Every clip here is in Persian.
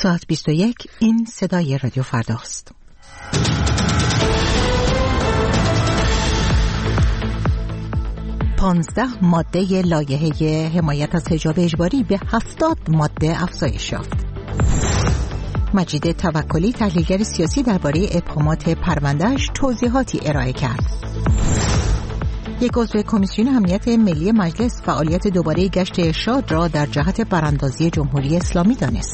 ساعت 21 این صدای رادیو فرداست. پانزده ماده لایحه حمایت از حجاب اجباری به 70 ماده افزایش یافت. مجید توکلی تحلیلگر سیاسی درباره ابهامات پرونده‌اش توضیحاتی ارائه کرد. یک عضو کمیسیون امنیت ملی مجلس فعالیت دوباره گشت ارشاد را در جهت براندازی جمهوری اسلامی دانست.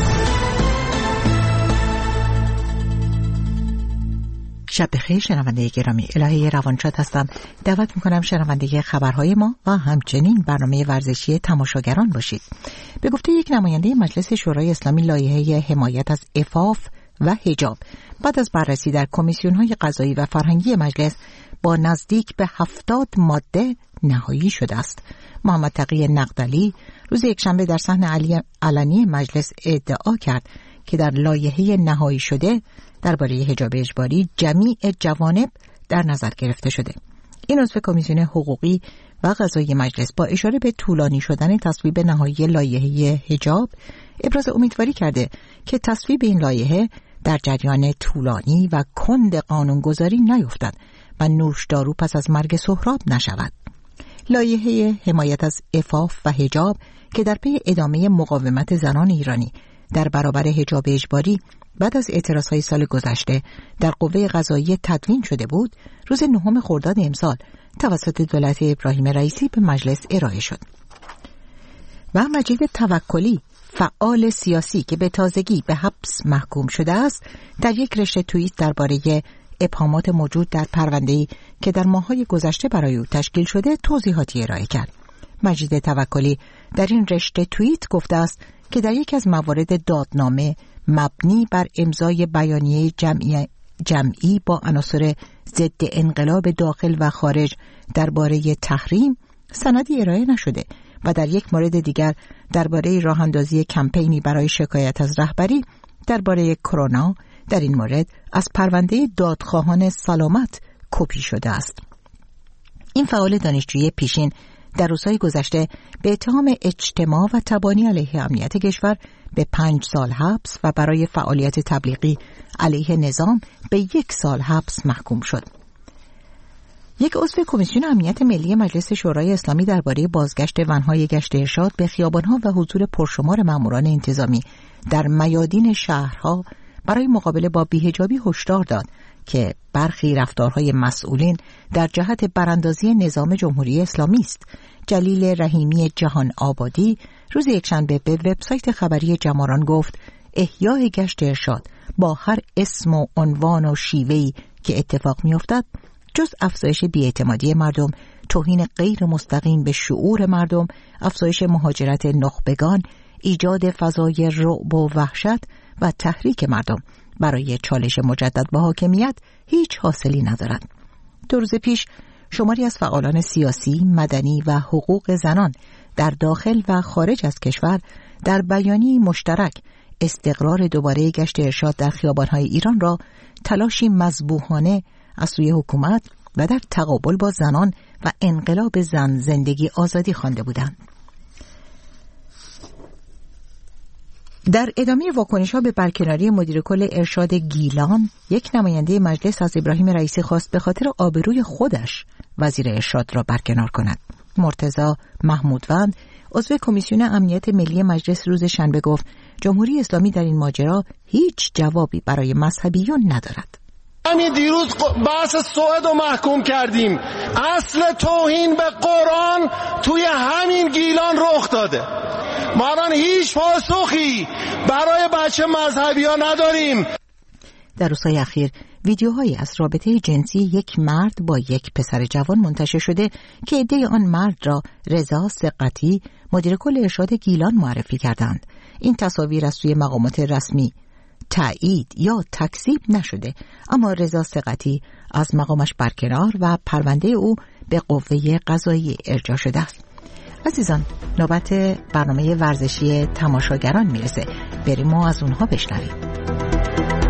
شب بخیر شنونده گرامی، الهه روانشاد هستم. دعوت میکنم شنونده خبرهای ما و همچنین برنامه ورزشی تماشاگران باشید. به گفته یک نماینده مجلس شورای اسلامی، لایحه حمایت از عفاف و حجاب بعد از بررسی در کمیسیون‌های قضایی و فرهنگی مجلس با نزدیک به 70 ماده نهایی شده است. محمد تقی نقدلی روز یکشنبه در صحن علنی مجلس ادعا کرد که در لایحه نهایی شده درباره حجاب اجباری جمیع جوانب در نظر گرفته شده. این عضو کمیسیون حقوقی و قضایی مجلس با اشاره به طولانی شدن تصویب نهایی لایحه حجاب ابراز امیدواری کرده که تصویب این لایحه در جریان طولانی و کند قانونگذاری نیفتد و نوشدارو پس از مرگ سهراب نشود. لایحه حمایت از عفاف و حجاب که در پی ادامه مقاومت زنان ایرانی در برابر حجاب اجباری بعد از اعتراضهای سال گذشته در قوه قضاییه تدوین شده بود، روز 9 خرداد امسال توسط دولت ابراهیم رئیسی به مجلس ارائه شد. و مجید توکلی فعال سیاسی که به تازگی به حبس محکوم شده است، در یک رشته توییت درباره ابهامات موجود در پرونده‌ای که در ماه‌های گذشته برای او تشکیل شده توضیحاتی ارائه کرد. مجید توکلی در این رشته توییت گفته است که در یک از موارد دادنامه مبنی بر امضای بیانیه جمعی با عناصر ضد انقلاب داخل و خارج درباره تحریم سندی ارائه نشده و در یک مورد دیگر درباره راه اندازی کمپینی برای شکایت از رهبری درباره کرونا در این مورد از پرونده دادخواهان سلامت کپی شده است. این فعال دانشجوی پیشین در روزهای گذشته به اتهام اجتماع و تبانی علیه امنیت کشور به 5 سال حبس و برای فعالیت تبلیغی علیه نظام به 1 سال حبس محکوم شد. یک عضو کمیسیون امنیت ملی مجلس شورای اسلامی درباره بازگشت ونهای گشت ارشاد به خیابانها و حضور پرشمار ماموران انتظامی در میادین شهرها برای مقابله با بی‌حجابی هشدار داد که برخی رفتارهای مسئولین در جهت براندازی نظام جمهوری اسلامی است. جلیل رحیمی جهان آبادی روز یکشنبه به وبسایت خبری جماران گفت احیای گشت ارشاد با هر اسم و عنوان و شیوهی که اتفاق می‌افتد جز افزایش بی‌اعتمادی مردم، توهین غیر مستقیم به شعور مردم، افزایش مهاجرت نخبگان، ایجاد فضای رعب و وحشت و تحریک مردم برای چالش مجدد با حاکمیت هیچ حاصلی ندارد. 2 روز پیش شماری از فعالان سیاسی، مدنی و حقوق زنان در داخل و خارج از کشور در بیانیه‌ای مشترک استقرار دوباره گشت ارشاد در خیابان‌های ایران را تلاشی مذبوحانه از سوی حکومت و در تقابل با زنان و انقلاب زن زندگی آزادی خوانده بودند. در ادامه واکنش‌ها به برکناری مدیر کل ارشاد گیلان، یک نماینده مجلس از ابراهیم رئیسی خواست به خاطر آبروی خودش وزیر ارشاد را برکنار کند. مرتضی محمودوند عضو کمیسیون امنیت ملی مجلس روز شنبه گفت جمهوری اسلامی در این ماجرا هیچ جوابی برای مذهبیون ندارد. همین دیروز بحث سوئد رو محکوم کردیم. اصل توهین به قرآن توی همین گیلان رخ داده. ما الان هیچ پاسخی برای بچه مذهبی ها نداریم. در روزهای اخیر ویدیوهایی از رابطه جنسی یک مرد با یک پسر جوان منتشر شده که عده آن مرد را رضا ثقتی مدیر کل ارشاد گیلان معرفی کردند. این تصاویر از سوی مقامات رسمی تایید یا تکذیب نشده، اما رضا ثقتی از مقامش برکنار و پرونده او به قوه قضایی ارجاع شده است. عزیزان، نوبت برنامه ورزشی تماشاگران میرسه. بریم و از اونها بشنویم.